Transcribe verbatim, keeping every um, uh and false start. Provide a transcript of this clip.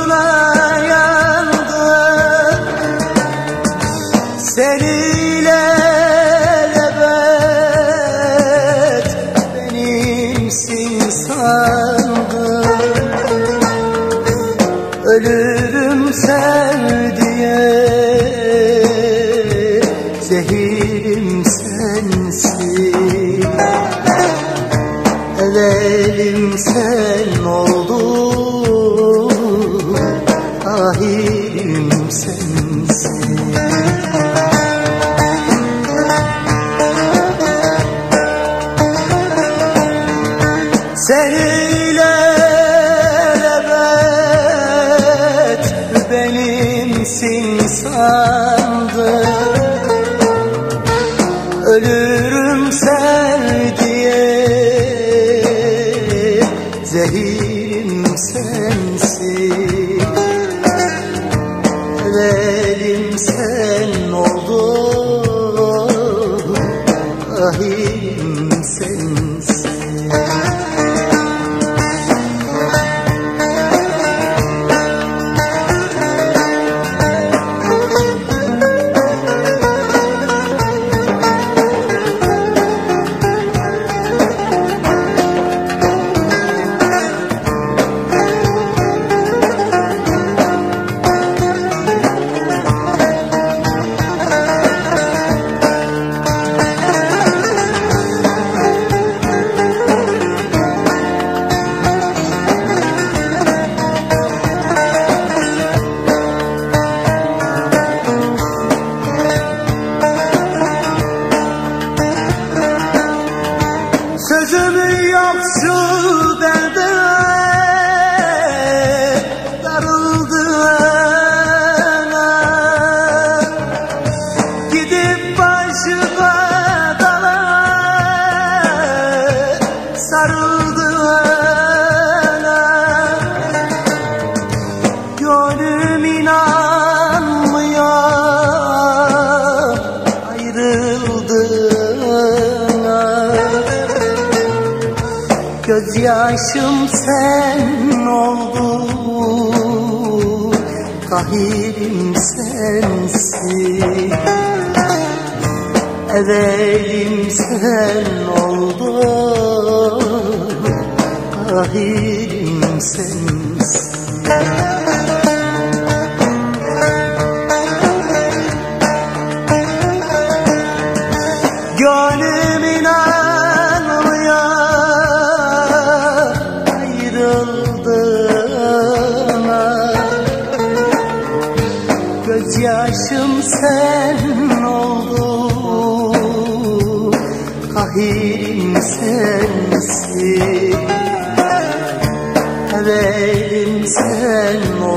uğruna yandım, seninle lebet benimsin sandım. Ölürüm sevdiye, zehirim sensin. Evelim sen oldun, ahirim sensin. Seninle lebet benimsin sandım. Ölürüm sevdiye, zehirim sensin. Evelim sen oldun, ahirim sensin. Sözümün yok şu derde, darıldığına. Gidip başka dala sarıldığına. Gönlüm inanmıyor ayrıldığına. Gözyaşım sen oldun, kahirim sensin. Evelim sen oldun, kahirim sensin. Gönlüm inanmıyor ayrıldığına. Gözyaşım sen oldun, kahirim sensin. Evelim sen oldun,